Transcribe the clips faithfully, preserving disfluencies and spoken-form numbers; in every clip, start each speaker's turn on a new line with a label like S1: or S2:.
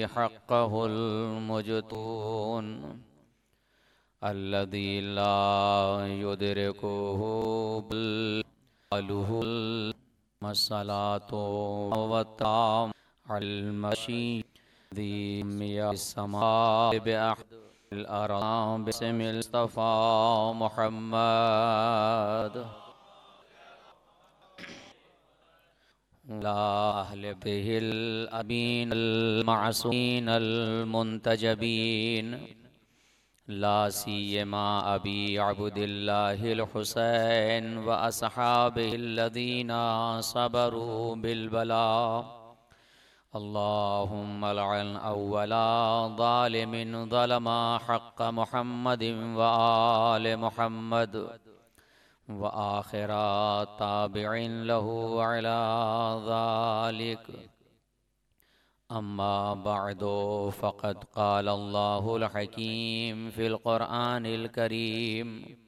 S1: हक़्क़हुल मुजतून अल्लज़ी ला युदरिकुहु बिलहुल मस्सलातु वत्ताम अल मशी दी मिया समा बिअहदिल अराम बिस्मिल मुस्तफ़ा मुहम्मद ला अहले बिहिल अमीन अल मासूमीन अल मुंतजबीन ला सियमा अबी अब्दुल्लाहिल हुसैन व अस्हाबिहिल्लज़ीना सबरू बिल बला अल्लाहुम्मा लअन अव्वला ज़ालिमिन ज़लमा हक़्क़ मुहम्मदिन व आले मुहम्मद व आखिरा ताबिईन लहू अला ज़ालिक अम्मा बअदु फ़क़द क़ाल अल्लाहुल हकीम फ़िल क़ुरआनिल करीम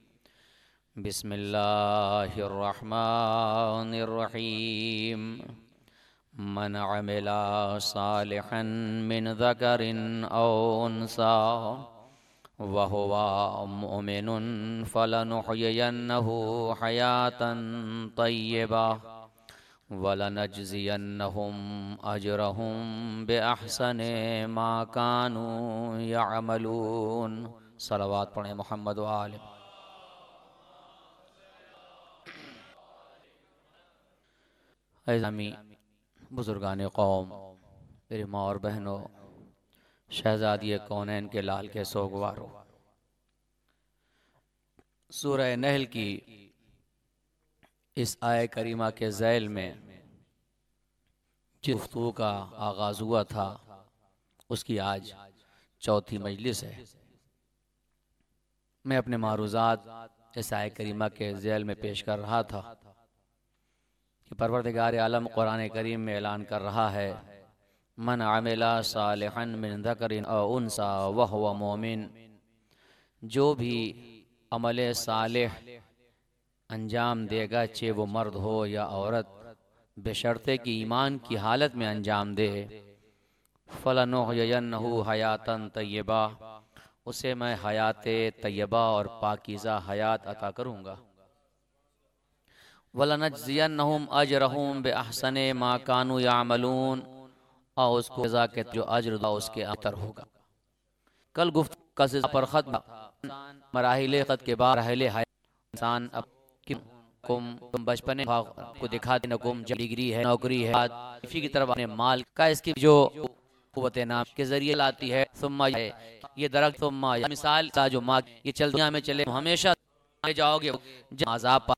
S1: बिस्मिल्लाहिर रहमानिर रहीम मन अमिला सालिहन मिन ज़करिन औ उन्सा व हुवा मुमिनुन फलनुहयियन्नहु हयातन तय्यबा वलनजज़ियन्नहुम अजरहुम बिअहसनि मा कानू यअमलून। सलवात पढ़ें मोहम्मद व आले। ऐज़ामी बुजुर्गान कौम, मेरी माँ और बहनों, शहज़ादी कौनैन के लाल के सोगवारों, सूरह नहल की इस आय करीमा के ज़ैल में जिस गुफ्तगू का आगाज़ हुआ था उसकी आज चौथी मजलिस है। मैं अपने मारूज़ात इस आय करीमा के ज़ैल में पेश कर रहा था कि परवरदिगार आलम कुरान करीम में ऐलान कर रहा है, मन आमिला सालिहन मिन ज़करिन औ उन्सा व हुवा मोमिन, जो भी अमल सालिह अंजाम देगा, चे वो मर्द हो या औरत, बेशर्ते कि ईमान की हालत में अंजाम दे, फलनुहयियन्नहु हयातन तय्यबा, उसे मैं हयात तय्यबा और पाकीज़ा हयात अता करूँगा। वलनजज़ियन्नहुम अजरहुम बिअहसनि मा कानू यअमलून, और उसको जज़ा के जो अज्र उसके अतर होगा। कल गुफ्त का सिलसिला पर ख़त्म, मराहिल क़द के बाद मराहिल हयात इंसान अब कुम तुम बचपन को दिखाते न कुम डिग्री है, नौकरी है, इसी की तरफ अपने माल का इसकी जो कुव्वत नाम के जरिए लाती है। सुम्मा ये दरख्त, सुम्मा मिसाल जो माँ ये चल दुनिया में चले हमेशा जाओगे अज़ाब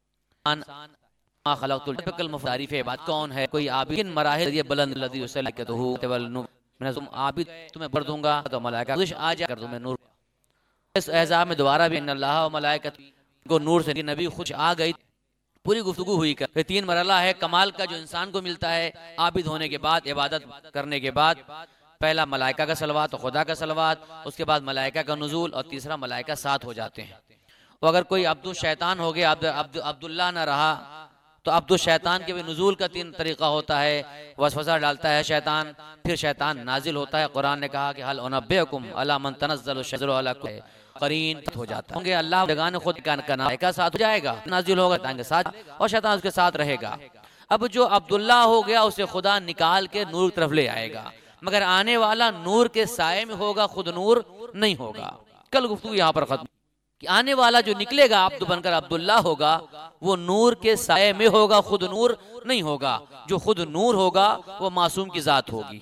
S1: खलक़तुल मुफ़ारिफ बात कौन है, कोई आबिद मराहिल ये बुलंद लदी उसे लाके तो हो मैं तुम आबिद तुम्हें भर दूंगा तो मलाइका आ जाकर तुम्हें नूर। इस एहज़ाब में दोबारा भी अल्लाह व मलाइकत को नूर से नबी खुश आ गई। पूरी गुफ्तगू हुई कर तीन मरला है कमाल का जो इंसान को मिलता है आबिद होने के बाद, इबादत करने के बाद। पहला मलाइका का सलवात और खुदा का सलवात, उसके बाद मलाइका का नुज़ूल और तीसरा मलाइका साथ हो जाते हैं। और अगर कोई अब्दुल शैतान हो गया, अब्द, अब्द, अब्दुल्ला न रहा, तो अब्दुल शैतान के भी नुज़ूल का तीन तरीका होता है। वसवसा डालता है शैतान, फिर शैतान नाजिल होता है। कुरान ने कहा कि हल उनब्बिउकुम अला मन तनज़्ज़लु शजरु अला कुल्ली करीन हो जाता होंगे। अल्लाह जगाने खुद का मलाइका साथ हो जाएगा, नाजिल होगा तांगे साथ, और शैतान उसके साथ रहेगा। अब जो अब्दुल्ला हो गया उसे खुदा निकाल के नूर की तरफ ले आएगा, मगर आने वाला नूर के साये में होगा, खुद नूर नहीं होगा। कल गुफ्तगू यहाँ पर खत्म कि आने वाला जो निकलेगा अब्द बनकर अब्दुल्ला होगा, वो नूर के साये में होगा, खुद नूर नहीं होगा। जो खुद नूर होगा वो मासूम की जात होगी,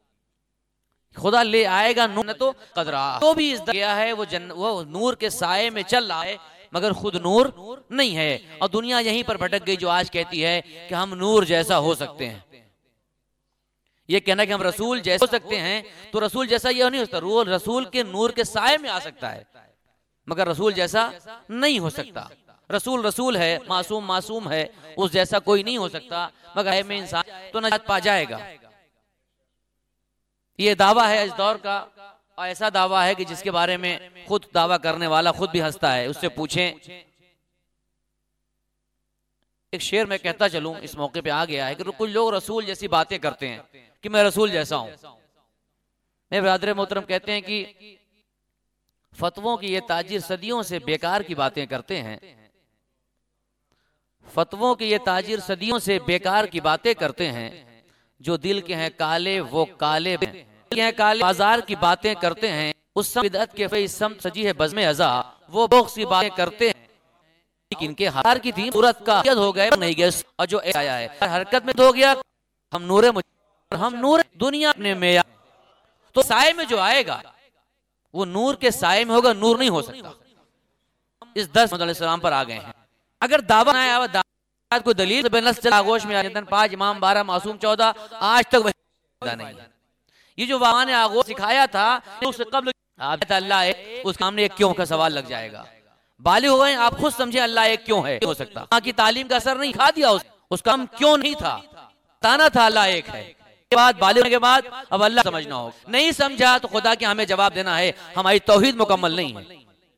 S1: खुदा ले आएगा नूर ने तो कदरा तो भी इस गया है वो जन वो नूर के साये में चल रहा है, मगर खुद नूर नहीं है। और दुनिया यहीं पर भटक गई जो आज कहती है कि हम नूर जैसा हो सकते हैं। ये कहना कि हम रसूल जैसे हो सकते हैं, तो रसूल जैसा ये नहीं हो सकता। रोल रसूल के नूर के साये में आ सकता है, मगर रसूल जैसा नहीं हो सकता। रसूल रसूल है, मासूम मासूम है, उस जैसा कोई नहीं हो सकता, मगर में इंसान तो नजात पा जाएगा। ये दावा है इस दौर का, और ऐसा दावा है कि जिसके बारे में खुद दावा करने वाला खुद भी हंसता है। उससे पूछें, एक शेर में कहता चलूं, इस मौके पे आ गया है कि कुछ लोग रसूल जैसी बातें करते हैं कि मैं रसूल जैसा हूं। मेरे ब्रादर मोहतरम कहते हैं कि फतवों की ये ताजिर सदियों से बेकार की बातें करते हैं। फतवों के ये ताजिर सदियों से बेकार की बातें करते हैं। जो दिल के हैं काले वो काले हैं, काले बाजार की बातें करते हैं। उस बिदअत के फई सम सजी है बज़्म अज़ा, वो बोक्स की बातें करते हैं। इनके हार की थी सूरत का हो गए नहीं गए, और जो आया है हरकत में हो गया। हम नूरे हम नूर दुनिया अपने में, तो साए में जो आएगा वो नूर के साए में होगा, नूर नहीं हो सकता। इस दस सलाम पर आ गए हैं। अगर दावा आया दावा कोई दलील आगोश में पांच इमाम बारह मासूम चौदह, आज तक वही नहीं। ये जो वहां ने आगोश सिखाया था उससे कबल अल्लाह है, उस सामने एक क्यों का सवाल लग जाएगा। बालिग हो गए, आप खुद समझे अल्लाह एक क्यों है, हो सकता वहां की तालीम का असर नहीं खा दिया, उस, उसका हम क्यों नहीं था, ताना था अल्लाह एक है। के बाद बालिग होने के बाद अब अल्लाह समझना हो, नहीं समझा तो खुदा के हमें जवाब देना है, हमारी तौहीद मुकम्मल नहीं है।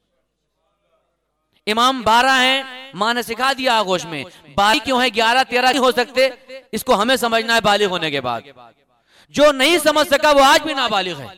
S1: इमाम बारह हैं, माँ ने सिखा दिया आगोश में, बारह क्यों है, ग्यारह तेरह नहीं हो सकते, इसको हमें समझना है बालिग होने के बाद। जो नहीं समझ सका वो आज भी नाबालिग है,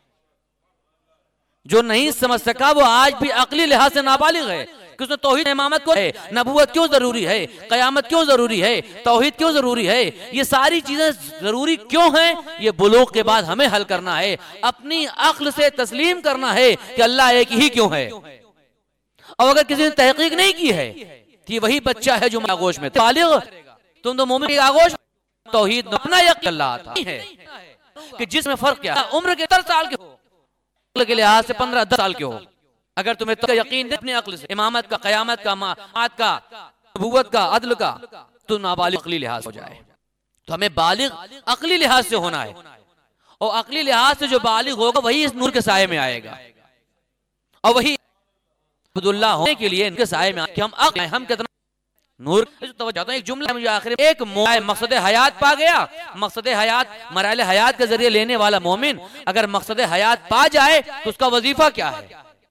S1: जो नहीं समझ सका वो आज भी अक्ली लिहाज से नाबालिग है। कि उसने तौहीद इमामत को है, नबूवत क्यों जरूरी है, कयामत क्यों जरूरी है, तौहीद क्यों जरूरी है, ये सारी चीजें जरूरी क्यों हैं, ये बुलूग के बाद हमें हल करना है। अपनी अक्ल से तस्लीम करना है कि अल्लाह एक ही क्यों है। और अगर किसी ने तहकीक नहीं की है कि वही बच्चा है जो आगोश में बालिग, तुम तो मोमिन आगोश तौहीद अपना यकीन अल्लाह था है कि जिसमें फर्क क्या, उम्र के दस साल के हो के लिहाज से पंद्रह दस साल के हो, अगर तुम्हें तो यकीन अपने अक्ल से इमामत का, कयामत का, मात का, नबूवत का, अदल का, तो नाबालिग अक्ली लिहाज हो जाए। तो हमें बालिग अक्ली लिहाज से होना है, और अक्ली लिहाज से जो बालिग होगा वही इस नूर के साये में आएगा, और वही अब्दुल्लाह होने के लिए इनके साये में कि हम अक्ल हम कितना नूर। एक जुमला मुझे आखिर एक मकसद हयात पा गया, मकसद हयात मराइल हयात के जरिए लेने वाला मोमिन अगर मकसद हयात पा जाए तो उसका वजीफा क्या है,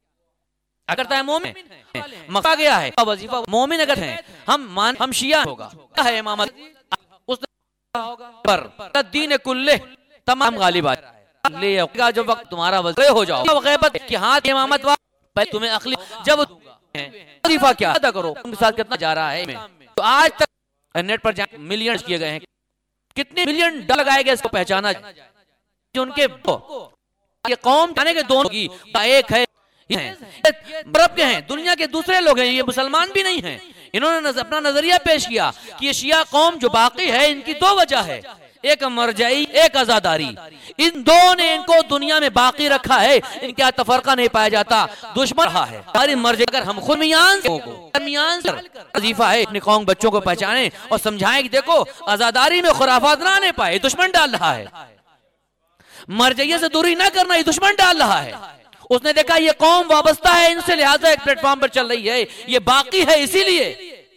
S1: अगर मोमिन मका गया है वजीफा मोमिन अगर है, हम मान हम शिया होगा है इमामत उस पर दीन कुल्ले तमाम गालिब ले जब वक्त तुम्हारा वज़ीफा हो जाओ गैबत कि हाथ इमामत वा तुम्हें अखली जब वजीफा क्या अदा करो, उनके साथ कितना जा रहा है। तो आज तक नेट पर मिलियन किए गए हैं, कितने मिलियन डॉलर लगाए गए इसको पहचाना। जो उनके ये कौम जाने के दोनों की एक है, अरब के हैं, दुनिया के दूसरे लोग हैं, ये मुसलमान भी नहीं हैं। इन्होंने नज, अपना नजरिया पेश किया कि ये शिया कौम जो बाकी है इनकी दो वजह है, एक मरजई एक आजादारी। इन दो ने इनको दुनिया में बाकी रखा है, इनका तफरका नहीं पाया जाता, दुश्मन रहा है। हमारी मर्जी अगर हम खुद मियान मियान वजीफा है अपनी कौम बच्चों को पहचाने और समझाएं कि देखो आजादारी में खुराफात ना आने पाए, दुश्मन डाल रहा है, मरजइयत से दूरी ना करना, ये दुश्मन डाल रहा है। उसने देखा ये कौम वाबस्ता है इनसे, लिहाजा एक प्लेटफॉर्म पर चल रही है, ये बाकी है इसीलिए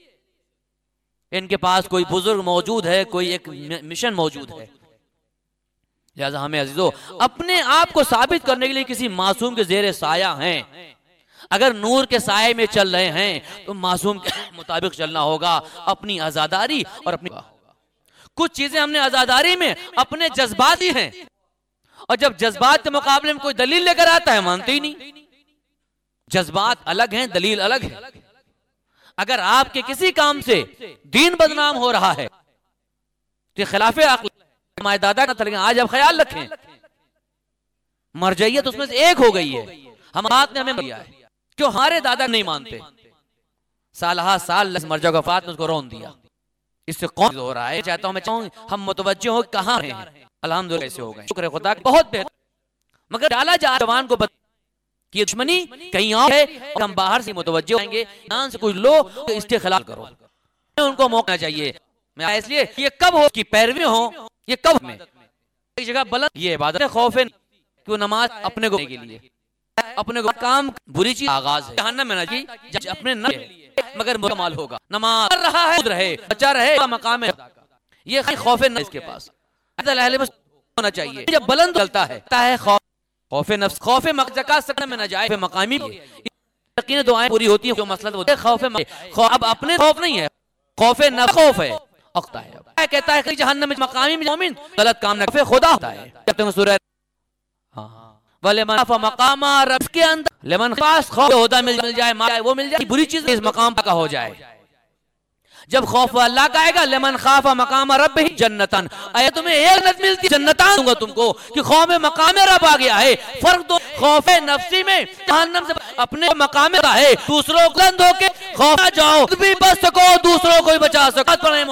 S1: इनके पास कोई बुजुर्ग मौजूद है, कोई एक मिशन मौजूद है। लिहाजा हमें अजीजों अपने आप को साबित करने के लिए किसी मासूम के जेरे साया हैं। अगर नूर के साये में चल रहे हैं तो मासूम के मुताबिक चलना होगा, अपनी आजादारी और अपनी कुछ चीजें हमने आजादारी में अपने जज्बात ही हैं, और जब जज्बात के मुकाबले में कोई दलील लेकर आता है मानते ही नहीं। जज्बात अलग हैं, दलील अलग है। अगर आपके किसी काम से दीन बदनाम हो रहा है तो खिलाफे अक्ल हमारे दादा का तरीका, आज आप ख्याल रखें मरजइयत उसमें से एक हो गई है। हम बात ने हमें दिया है क्यों हमारे दादा नहीं मानते, साल हा साल मरजा वफात में उसको रोन दिया, इससे कौन हो रहा है। चाहता हूं मैं चाहूँ हम मुतवज्जो हो कहाँ हैं, अल्हम्दुलिल्लाह ऐसे हो गए, शुक्र खुदा बहुत बेहतर। मगर डाला जा जवान को कि दुश्मनी कहीं और है और हम बाहर से मुतवज्जो होंगे, यहाँ से कुछ लो तो इसके खिलाफ करो, उनको मौका चाहिए। मैं इसलिए ये कब हो कि पैरवी हो, ये कब में एक जगह बलंद ये इबादत है, खौफ है कि नमाज अपने को के लिए अपने को काम बुरी चीज आगाज है, जहन्नम में ना जी अपने न मगर मुकम्मल होगा, नमाज कर रहा है रहे बचा रहे मकाम है, ये खौफ है इसके पास होना चाहिए। जब बुलंद चलता है खौफ खौफ नफ्स खौफ ज़कात सकने में न जाए मकामी यकीन दुआएं पूरी होती हैं, जो मसला वो खौफ अब अपने खौफ नहीं है, खौफ नफ्स खौफ है अख्ता है। कहता है कि जहन्नम में मकामी मोमिन गलत काम न खुदा होता है। कहते हैं सूरह हाँ, वलेमन खाफ मकामा रब के अंदर लेमन पास खौफ होदा मिल जाए, मिल वो मिल जाए, बुरी चीज इस मकाम का हो जाए। जब खौफ अल्लाह का आएगा, लेमन खाफा मकाम रब ही जन्नतन, आया तुम्हें एक जन्नत मिलती, जन्नतान दूंगा तुमको, कि खौफ में मकाम रब आ गया है। फर्क तो खौफ नफ्सी में जहन्नम से अपने मकाम का है, दूसरों को बंद होके खौफ ना जाओ, खुद भी बच सको, दूसरों को भी बचा सको।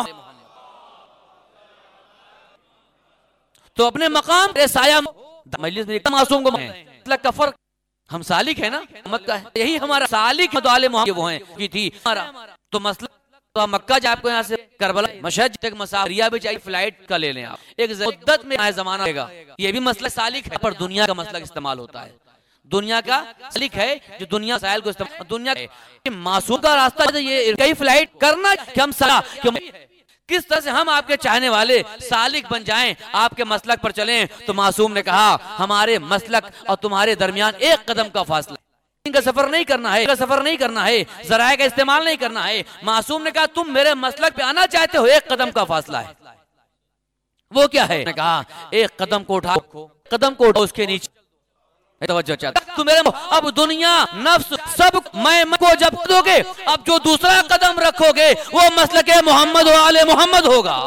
S1: तो अपने मकाम के साया मजलिस में मासूम को मतलब का फर्क, हम सालिक है ना मत का है, यही हमारा सालिक वो है की थी हमारा। तो मसला तो आप मक्का जाए, आपको यहाँ से करबला मशहद तक मसाफिरिया भी चाहिए, फ्लाइट का ले लें आप, एक मुद्दत में जमाना रहेगा। ये भी मसला सालिक है, पर दुनिया का मसला इस्तेमाल होता है, दुनिया का सालिक है जो दुनिया साइल को इस्तेमाल, दुनिया मासूम का रास्ता है। ये कई फ्लाइट करना कि हम सलाह क्यों, किस तरह से हम आपके चाहने वाले सालिक बन जाएं, आपके मसलक पर चलें। तो मासूम ने कहा हमारे मसलक और तुम्हारे दरमियान एक कदम का फासला, का सफर नहीं करना है, का सफर नहीं करना है, जराए का इस्तेमाल नहीं करना है। मासूम ने कहा तुम मेरे मसलक पे आना चाहते हो, एक कदम का फासला है, वो क्या है? ने कहा एक कदम को उठाओ, कदम को उठाओ उसके नीचे तवज्जो चाहता तुम मेरे, अब दुनिया नफ्स सब मैं को जब दोगे, अब जो दूसरा कदम रखोगे वो मसलक मोहम्मद वाले मोहम्मद होगा।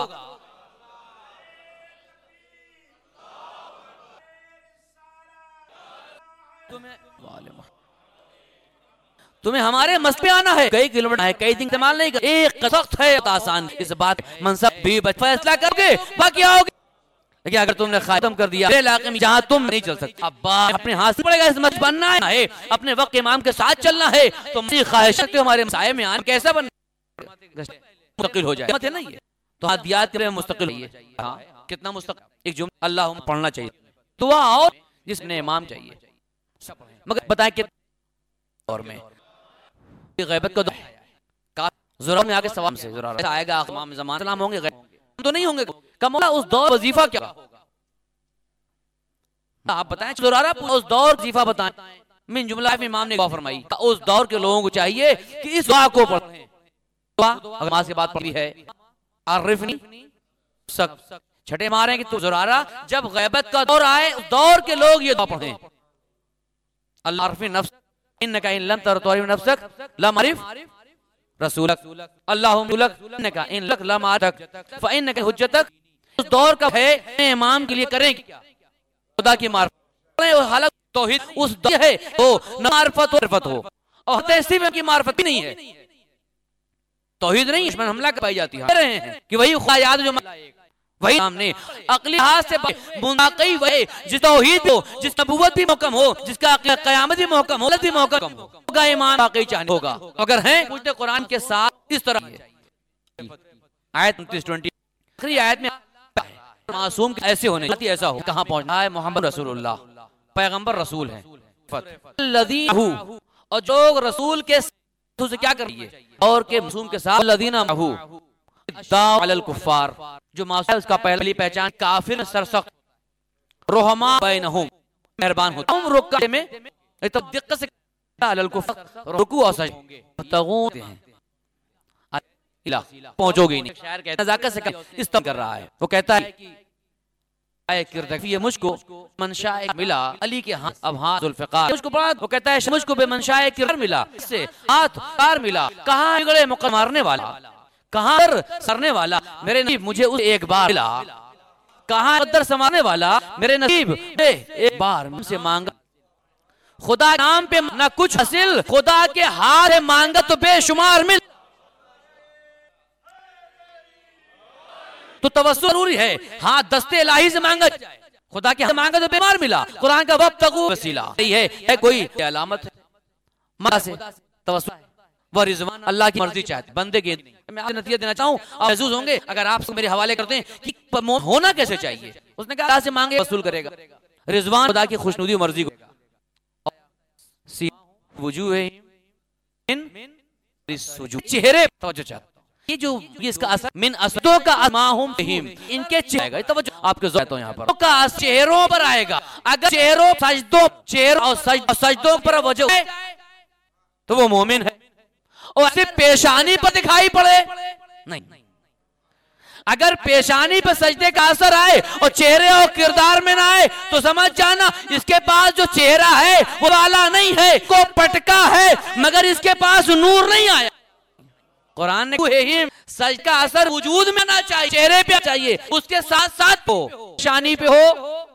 S1: तुम्हें हमारे मस पे आना है, कई किलोमीटर है, कई दिन इस्तेमाल नहीं कर, एक सख्त है आसान, इस बात मनसब भी फैसला करके बाकी आओगे। लेकिन अगर तुमने खत्म कर दिया इलाके में जहां तुम नहीं चल सकते, अब बात अपने हाथ से पड़ेगा, इस मत बनना है, अपने वक्त इमाम के साथ चलना है। तो मेरी ख्वाहिश है हमारे साये में आने कैसा बन मुस्तकिल हो जाए, मत है ना ये तो हादियात के मुस्तकिल है। हाँ कितना मुस्तकिल, एक जुमला अल्लाह पढ़ना चाहिए, दुआ और जिसने इमाम चाहिए, मगर बताएं कि और में गैबत को ज़ुरा में आके सवाल से ज़ुरा आएगा, इमाम ज़मान सलाम होंगे, गैब तो नहीं होंगे। कमौला उस दौर वजीफा क्या, आप बताएं ज़ुरारा उस दौर वजीफा बताएं। मिन जुमला इमाम ने दुआ फरमाई, उस दौर के लोगों को चाहिए कि इस दुआ को पढ़ें। दुआ अगर मां से बात पढ़ी है, आरिफनी सक छठे मारे कि तू ज़ुरारा जब गैबत का दौर आए, उस दौर के लोग ये दुआ पढ़ें, अल्लाह आरिफी नफ्स इन्नका इन लम तरतुरी नफ्सक ला मारिफ रसूलक अल्लाहुम लक इन्नका इन लक ला मारक फ इन्नका हुज्जतक। उस दौर का है इमाम के लिए करें खुदा की मार्फत, हालत तौहीद उस दौर है वो न मार्फत हो मार्फत हो, और तहसीब की मार्फत भी नहीं है, तौहीद नहीं, इसमें हमला कर पाई जाती है रहे हैं कि वही खुदा याद जो वही सामने अकली हाथ से मुनाकई वही जिस तौहीद हो, जिस नबूवत भी मुहकम हो, जिसका क़यामत भी मुहकम हो, भी मुहकम होगा, ईमान वाकई चाहने होगा। अगर हैं पूछते कुरान के साथ इस तरह आयत उनतीस बीस आखिरी आयत में मासूम ऐसे होने ऐसा हो, कहां पहुंचना है? मोहम्मद रसूलुल्लाह पैगंबर रसूल हैं, और जो रसूल के से क्या करिए और के मासूम के साथ लदीना महू दाअल कुफ्फार, जो मासूम है उसका पहली पहचान काफिर सरसख्त रहमा बैनहुम मेहरबान होता है, रुकू में तो दिक्कत से अलल कुफ्फार रुकू और सजदे तगूते हैं इला पहुंचोगे नहीं। शायर कहता है नजाकत से इस तरह कर रहा है, वो कहता है आए किरदफी ये मुझको मनशाए मिला अली के हाथ अब हाथ जुल्फ़िकार, मुझको पढ़ा वो कहता है मुझको बेमनशाए किरदार मिला, इससे हाथ कार मिला, कहां बिगड़े मुक़द्दर मारने वाला, कहां सरने वाला मेरे नसीब मुझे उस एक बार मिला, कहां कदर संवारने वाला मेरे नसीब एक बार मुझसे मांगा, खुदा के नाम पे ना कुछ हासिल, खुदा के हाथ मांगा तो बेशुमार मिल। तो तवस्सुल जरूरी है, हाँ दस्ते इलाही से मांगा, खुदा के हाथ मांगा तो बेमार मिला। कुरान का वब्तगू वसीला यही है, है कोई अलामत है मौला से तवस्सुल व रिज़वान, अल्लाह की मर्जी चाहती बंदे की। मैं आपको नतीजा देना चाहूँ, आप महसूस होंगे अगर आप मेरे हवाले करते हैं कि होना कैसे चाहिए। उसने कहा अल्लाह से मांगे वसूल करेगा, रिज़वान खुदा की खुशनुदी मर्जी को, चेहरे तवज्जो चाहता, ये जो ये इसका असर मिन असदों का माहुम इनके चेहरे तवज्जो आपके ज़ोर यहाँ पर का चेहरों पर आएगा। अगर चेहरों सजदों चेहरों और सजदों पर वजह है तो वो मोमिन है, और ऐसे पेशानी पर दिखाई पड़े नहीं। अगर पेशानी पे सजदे का असर आए और चेहरे और किरदार में ना आए तो समझ जाना इसके पास जो चेहरा है वो वाला नहीं है, को पटका है, मगर इसके पास नूर नहीं आया। कुरान ने सज का असर वजूद में ना चाहिए, चेहरे पे चाहिए, उसके साथ साथ हो, पेशानी पे हो,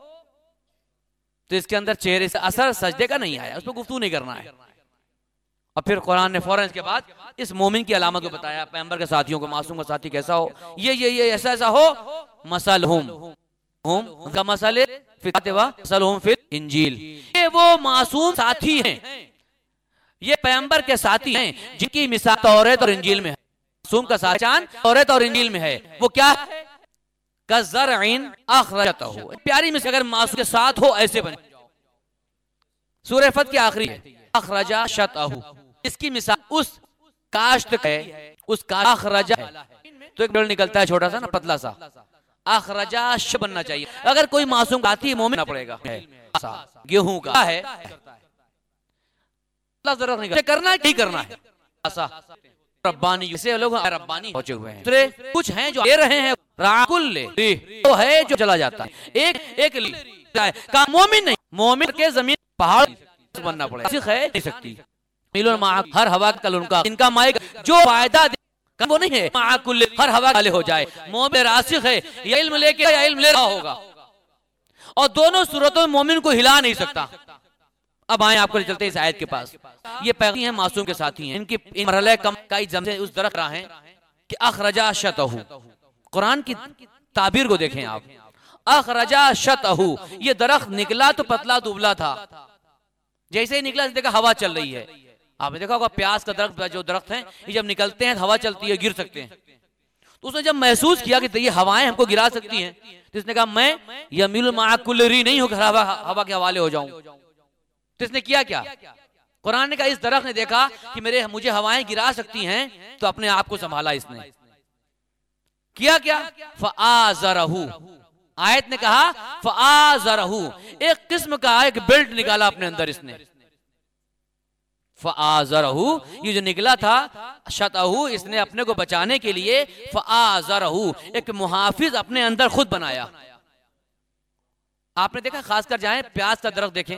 S1: तो इसके अंदर चेहरे से असर सजदे का नहीं आया, उसमें गुफ्तगू नहीं करना है। और फिर कुरान ने फौरन इसके बाद इस मोमिन की अलामत को बताया, पैगंबर के साथियों को, मासूम का साथी कैसा हो, ये ये ये ऐसा ऐसा हो, मसल हुम हुम उनका मसले मसल हुम फिर इंजील, ये वो मासूम साथी हैं, ये पैगंबर के साथी हैं जिनकी मिसाल तौरात और इंजील में है। मासूम का साचान तौरात और इंजील में है, वो क्या है? कज़रइन अखरजतहु, प्यारी मिसाल अगर मासूम के साथ हो ऐसे बने। सूरह फत की आखिरी है अखरजा शतहु, इसकी मिसाल उस काश्त है, उस काश्त अखरजा है तो एक पेड़ निकलता है छोटा सा ना, पतला सा, अखरजा श बनना चाहिए। अगर कोई मासूम गाती मोमिन ना पड़ेगा, गेहूं का है करना है, नहीं करना है, रब्बानी से लोग रब्बानी पहुंचे हुए हैं। कुछ हैं जो ले रहे हैं, राकुल ले तो है जो चला जाता है, एक एक का मोमिन नहीं, मोमिन के जमीन पहाड़ बनना पड़ेगा, है नहीं सकती। हर हवा कल उनका इनका माइक जो फायदा वो नहीं है, माकुल हर हवा वाले हो जाए, मोमिन रासिख है, ये इल्म लेके या इल्म ले रहा होगा, और दोनों सूरतों में मोमिन को हिला नहीं सकता। अब आए आपको चलते हैं इस आयत के पास। ये पैगंबर हैं, मासूम के साथी हैं, इनकी इन मरहले कम का जम से उस दरख्त रहा है कि अखरजा शतहु, कुरान की ताबीर को देखें आप, अखरजा शतहु, ये दरख्त निकला तो पतला दुबला था, जैसे ही निकला देखा हवा चल रही है। आपने देखा होगा प्याज का दरख्त, जो दरख्त है ये जब निकलते हैं हवा चलती है, गिर सकते हैं, तो उसने जब महसूस किया कि ये हवाएं हमको गिरा सकती हैं, तो इसने कहा मैं यमील माकुलरी नहीं होकर हवा हवा के हवाले हो जाऊं। तो इसने किया क्या? कुरान ने कहा इस दरख्त ने देखा कि मेरे मुझे हवाएं गिरा सकती हैं, तो अपने आप को संभाला, इसने किया क्या? फ़आज़रहु, आयत ने कहा फ़आज़रहु, एक किस्म का एक बेल्ट निकाला अपने अंदर इसने, फ़आज़रहु, ये जो निकला था शतहु, इसने अपने को बचाने के लिए फ़आज़रहु एक मुहाफिज अपने अंदर खुद बनाया। आपने देखा खासकर जाए प्याज का दरख्त देखें,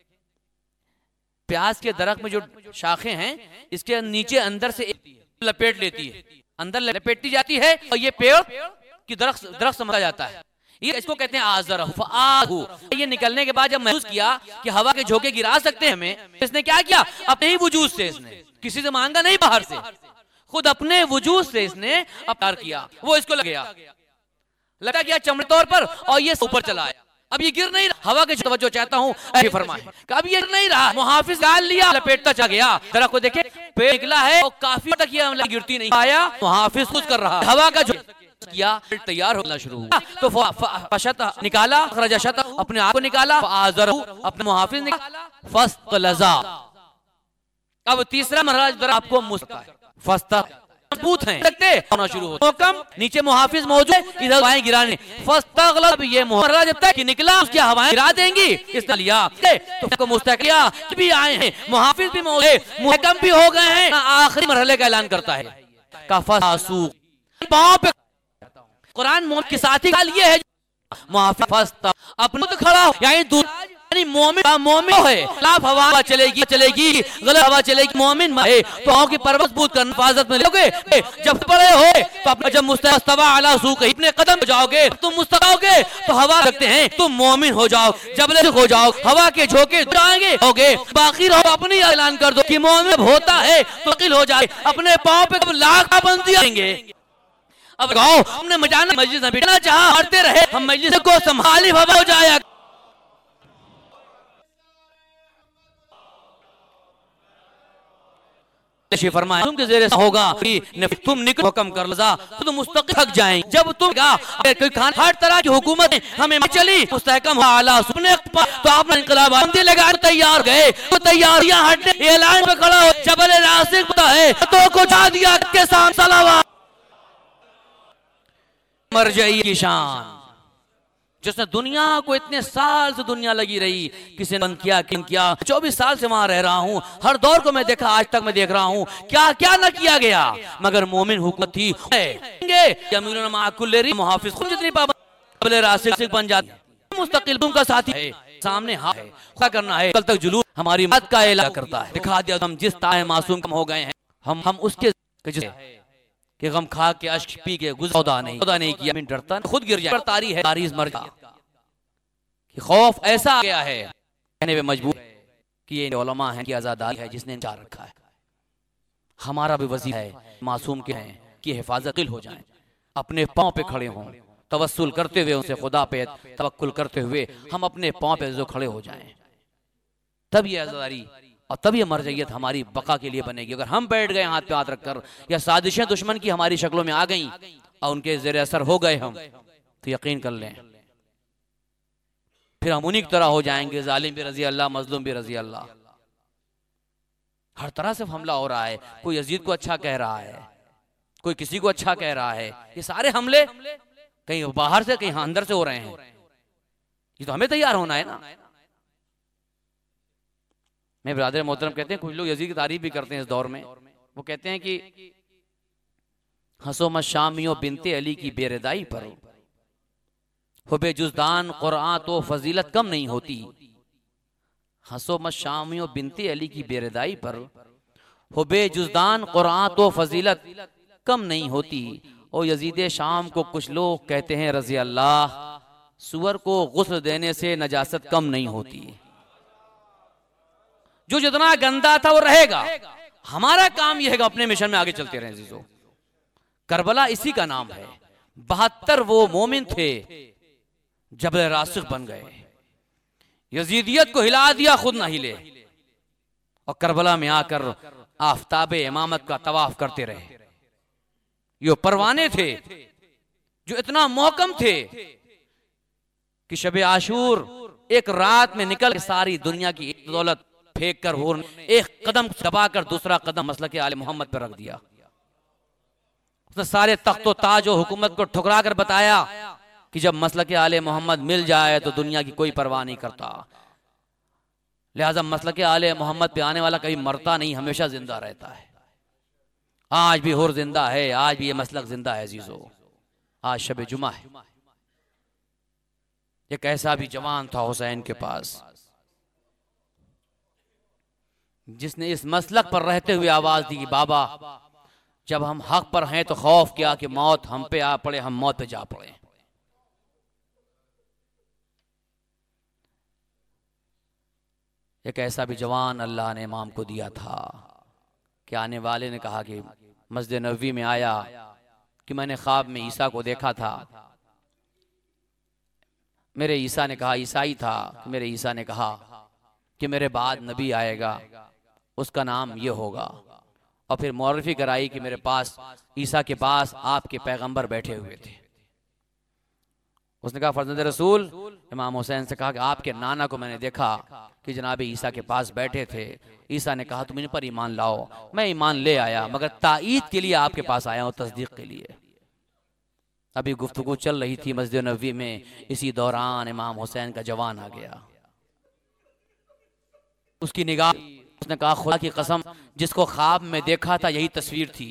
S1: प्याज के दरख्त में जो शाखें हैं इसके नीचे अंदर से लपेट लेती है, अंदर लपेटी जाती है, और ये पेड़ की दरख्त दरख्त समझा जाता है, ये इसको कहते हैं आज़रहु। फ़आज़रहु, ये निकलने के बाद जब महसूस किया कि हवा के झोंके गिरा सकते हैं हमें, इसने क्या किया? अपने ही वजूद से, इसने किसी से मांगा नहीं, बाहर से खुद अपने वजूद से इसने अपनार किया, वो इसको लग गया, लगा गया चमड़े तौर पर, और ये ऊपर चला आया। अब ये गिर नहीं रहा, हवा के तवज्जो चाहता हूँ ऐसे फरमाए, अब ये गिर नहीं रहा, मुहाफिज डाल लिया, लपेटता चला गया, जरा को देखे पेड़ निकला है और काफी तक ये गिरती नहीं आया, मुहाफिज खुद कर रहा, हवा का जो किया तैयार होना शुरू हुआ, तो फशत निकाला, अखरजा शत अपने आप को निकाला, फ़आज़रहु अपने मुहाफिज निकाला, फ़स्तलज़ा। अब तीसरा मरहला जरा आपको मुस्ता है, फस्ता मजबूत हैं, लगते होना शुरू होता है, कम नीचे मुहाफिज मौजूद है, इधर हवाएं गिराने, फस्तगलब, ये मुहर्रा जब तक निकला उसकी हवाएं गिरा देंगी, इसने लिया तो मुस्तकिया भी आए हैं, मुहाफिज भी मौजूद है, मुहकम भी हो गए हैं, आखिरी मरहले का ऐलान करता है कफासू, पांव पे कुरान मोमिन के साथी का लिए है, मुहाफिज अपने तो खड़ा यानी यानी मोमिन मोमिन है, खिलाफ हवा चलेगी चलेगी गलत हवा चलेगी, मोमिन है तो आँख की परवश बूत कर हिफाजत में लोगे, जब बड़े हो तो अपने जब मुस्तवा अला सूक़ अपने कदम हो जाओगे, तुम मुस्तक़ोगे तो हवा रखते हैं, तुम मोमिन हो जाओ, जब हो जाओ हवा के झोंके जाएंगे होगे, बाकी रहो अपनी ऐलान कर दो कि मोमिन होता है तो अकील हो जाए, अपने पाँव पे लाख पाबंदी आएंगे। अब गाओ हमने मजाना मस्जिद में बैठना चाहा, हटते रहे, हम मस्जिद को संभाली हवा हो जाए। फरमाया तुम के ज़ेरे होगा तुम निकल हुक्म कर लजा तो तुम मुस्तकिल थक जाएंगे, जब तुम कोई खान हर तरह की हुकूमत हमें चली मुस्तहकम आला सुनने तो आपने इनकलाब बंदी लगा तैयार गए, तो तैयार हटने ऐलान पे खड़ा हो, जबल रासिक पता है तो को जा दिया के साथ सलावा मरजई की शान, जिसने दुनिया को इतने साल से दुनिया लगी रही, किसी ने बंद किया किन किया, चौबीस साल से वहां रह रहा हूँ, हर दौर को मैं देखा, आज तक मैं देख रहा हूँ, क्या क्या न किया गया, मगर मोमिन हुकूमत थी। मुहाफिज जितनी पाबंद रासिक बन जाते, मुस्तकिल उनका साथी है, सामने हाथ है, क्या करना है, कल तक जुलूस हमारी बात का ऐलान करता है, दिखा दिया हम जिस ताए मासूम कम हो गए हैं, हम हम उसके कि गम खा के अश्क पी के गुज़रा नहीं खुदा नहीं किया, डरता खुद गिर जाए, तारी है तारीज मर जा, कि खौफ ऐसा आ गया है कहने पे मजबूर कि ये उलमा है कि आज़ादारी है जिसने चार रखा है। हमारा भी वजीफा है मासूम के हैं कि हिफाजत हो जाए, अपने पाँव पे खड़े हों, तवस्सुल करते हुए उनसे खुदा पे तवक्कुल करते हुए हम अपने पाँव पे जो खड़े हो जाएं, तब ये आज़ादारी और तब ये मरजैयत हमारी बका के लिए बनेगी। अगर हम बैठ गए हाथ पे हाथ रखकर, या साजिशें दुश्मन की हमारी शक्लों में आ गई और उनके ज़ेर असर हो गए हम, तो यकीन कर लें फिर हम उन्हीं की तरह हो जाएंगे, जालिम भी रजी अल्लाह, मजलूम भी रजी अल्लाह। हर तरह से हमला हो रहा है, कोई यजीद को अच्छा कह रहा है, कोई किसी को अच्छा कह रहा है, ये सारे हमले कहीं बाहर से कहीं अंदर से हो रहे हैं, ये तो हमें तैयार होना है ना। मैं ब्रादर मोहतरम कहते हैं, कुछ लोग यजीद की तारीफ भी करते हैं इस दौर में, वो कहते हैं कि हंसो मत शामियों बिनते अली की बेरदाई पर, हुबे जुज़दान कुरान तो फजीलत कम नहीं होती। हंसो मत शामियों बिनते अली की बेरदाई पर, हुबे जुज़दान कुरान तो फजीलत कम नहीं होती। और यजीद शाम को कुछ लोग कहते हैं रजी अल्लाह, सुअर को गुस्ल देने से नजासत कम नहीं होती। जो जितना गंदा था वो रहेगा, हमारा काम यह है कि अपने मिशन में आगे चलते रहें। जीजो, करबला इसी का नाम है। बहत्तर वो मोमिन थे जबल रासिक बन गए, यजीदियत को हिला दिया, खुद ना हिले, और करबला में आकर आफताब इमामत का तवाफ करते रहे। ये परवाने थे जो इतना मोहकम थे कि शब आशूर एक रात में निकल सारी दुनिया की दौलत फेंक कर हो एक कदम दबाकर दूसरा कदम मसलक आले मोहम्मद पर रख दिया। उसने सारे तख्तो ताज और हुकूमत को ठुकरा कर बताया कि जब मसलक आले मोहम्मद मिल जाए तो दुनिया की कोई परवाह नहीं करता। लिहाजा मसलक आले मोहम्मद पे आने वाला कभी मरता नहीं, हमेशा जिंदा रहता है। आज भी हुर जिंदा है, आज भी ये मसलक जिंदा है। अजीजों, आज शब जुमा है। एक ऐसा भी जवान था हुसैन के पास जिसने इस मसलक पर रहते हुए आवाज दी कि बाबा, जब हम हक पर हैं तो खौफ क्या कि मौत हम पे आ पड़े, हम मौत पे जा पड़े। एक ऐसा भी जवान अल्लाह ने इमाम को दिया था कि आने वाले ने कहा कि मस्जिद नबवी में आया कि मैंने ख्वाब में ईसा को देखा था। मेरे ईसा ने कहा, ईसाई था, मेरे ईसा ने कहा कि मेरे बाद नबी आएगा, उसका नाम ये होगा। और फिर मौरफी कराई कि मेरे पास ईसा के पास आपके पैगंबर बैठे हुए थे। उसने कहा फर्जंद रसूल, इमाम हुसैन से कहा कि आपके नाना को मैंने देखा कि जनाब ईसा के पास बैठे थे। ईसा ने कहा तुम इन पर ईमान लाओ। मैं ईमान ले आया, मगर ताईद के लिए आपके पास आया हूं, तस्दीक के लिए। अभी गुफ्तगू चल रही थी मस्जिद नबवी में, इसी दौरान इमाम हुसैन का जवान आ गया। उसकी निगाह, उसने कहा खुदा की कसम, जिसको ख्वाब में देखा था यही तस्वीर थी,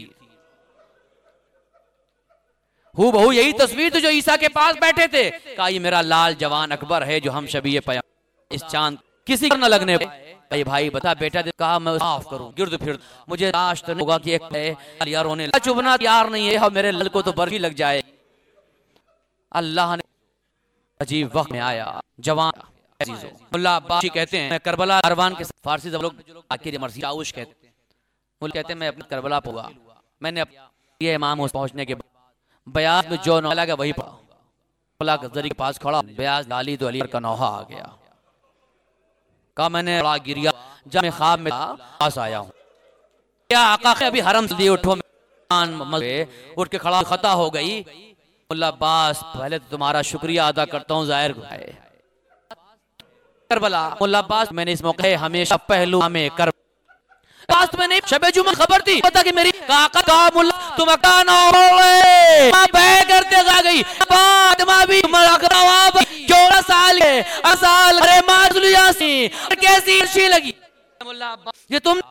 S1: हू बहू यही तस्वीर थी जो ईसा के पास बैठे थे। कहा ये मेरा लाल जवान अकबर है जो हम शबी पया इस चांद किसी को न लगने। भाई भाई बता बेटा, कहा मैं माफ करूं, गिर्द फिर मुझे लाश तो होगा कि एक है यार होने चुभना यार नहीं है, और मेरे लल को तो बर्फी लग जाए। अल्लाह ने अजीब वक्त में आया जवान। मुल्ला अब्बासी कहते हैं मैं करबला अरवान के फारसी लोग आखिर मर्सी आउश कहते हैं, मुल्ला कहते हैं मैं अपने करबला पहुंचा। मैंने ये इमाम पहुंचने के बयाज में जो नौला गया वही पड़ा गजरी के पास खड़ा, बयाज लाली तो अली का नौहा आ गया। कहा मैंने गिरिया जब मैं ख्वाब में पास आया हूँ, क्या आका अभी हरम से उठो, उठ के खड़ा खता हो गई। मुल्ला अब्बास पहले तो तुम्हारा शुक्रिया अदा करता हूँ जाहिर है करबला। मुल्ला अब्बास मैंने इस मौके हमेशा पहलू हमें कर पास में नहीं शबे जुमा खबर थी पता कि मेरी काका का मुल्ला तुम अका ना होए मां बह करते जा गई फातिमा भी मरकरावा बारह साल के साल अरे माजुलियासी कैसी अच्छी लगी ये तुम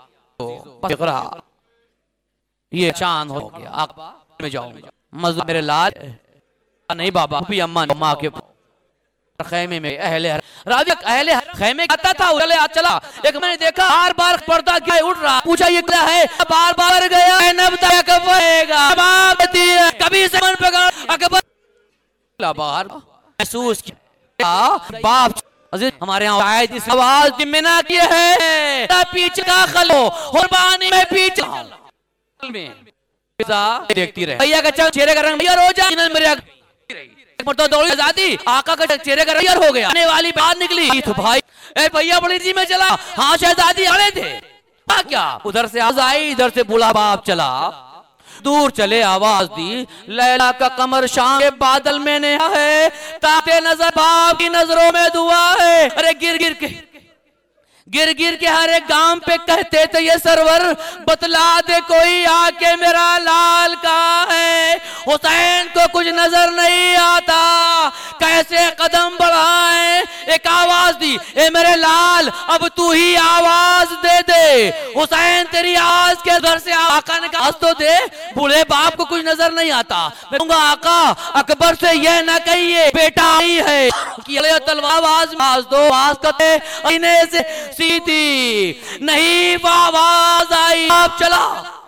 S1: ये चांद हो गया आप में जाऊंगा मजदूर मेरे लाल नहीं बाबा भी अम्मा माँ के खैमे में अहले राजा अहले खैमे आता था उड़ले चला एक मैंने देखा बार बार पर्दा क्या उठ रहा पूछा ये क्या है बार बार गया है नब तक बहेगा कभी से मन पे अकबर बाहर महसूस किया बाप हमारे यहाँ शायद इस आवाज जिम्मेना किए है पीछे का खलो कुर्बानी में पीछे में देखती रहे भैया का चेहरे का रंग हो जाए मेरे दौड़ी आजादी आका का चेहरे का रंग हो गया आने वाली बात निकली तो भाई ए भैया बड़ी जी में चला हाँ शहजादी अड़े थे क्या उधर से आवाज आई इधर से बूढ़ा बाप चला दूर चले आवाज दी लैला का कमर शाम के बादल में ने है ताते नजर बाप की नजरों में दुआ है अरे गिर गिर के गिर गिर के हर एक गांव पे कहते थे ये सरवर बतला दे कोई आके मेरा लाल कहाँ है हुसैन को कुछ नजर नहीं आता कैसे कदम बढ़ाए एक आवाज दी ए मेरे लाल अब तू ही आवाज दे दे हुसैन तेरी आवाज के घर से आका ने कहा तो दे बूढ़े बाप को कुछ नजर नहीं आता मैं कहूंगा आका अकबर से यह ना कहिए बेटा ही है कि तलवार आवाज आवाज दो आवाज करते से सीधी नहीं आवाज आई आप चला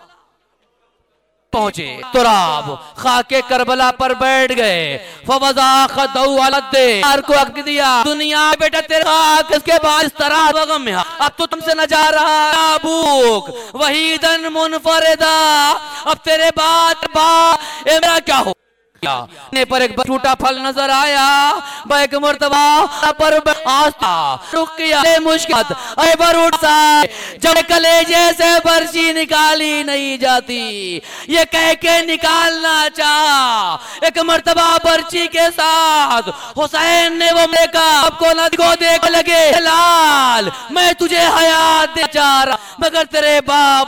S1: पहुंचे तुराब खाके करबला पर बैठ गए फवजा खदौलदे को अक दिया दुनिया बेटा तेरे खाक इसके बाद इस तरह वगम में अब तो तुमसे न जा रहा भूख वहीदन मुनफरिदा अब तेरे बात बा ए मेरा क्या हो ने पर एक झूठा फल नजर आया एक मर्तबा पर आस्था रुक गया मुश्किल जब कलेजे से बर्ची निकाली नहीं जाती ये कह के निकालना चाह एक मर्तबा बर्ची के साथ हुसैन ने वो देखा आपको न को देख लगे लाल मैं तुझे हयात दे जा रहा मगर तेरे बाप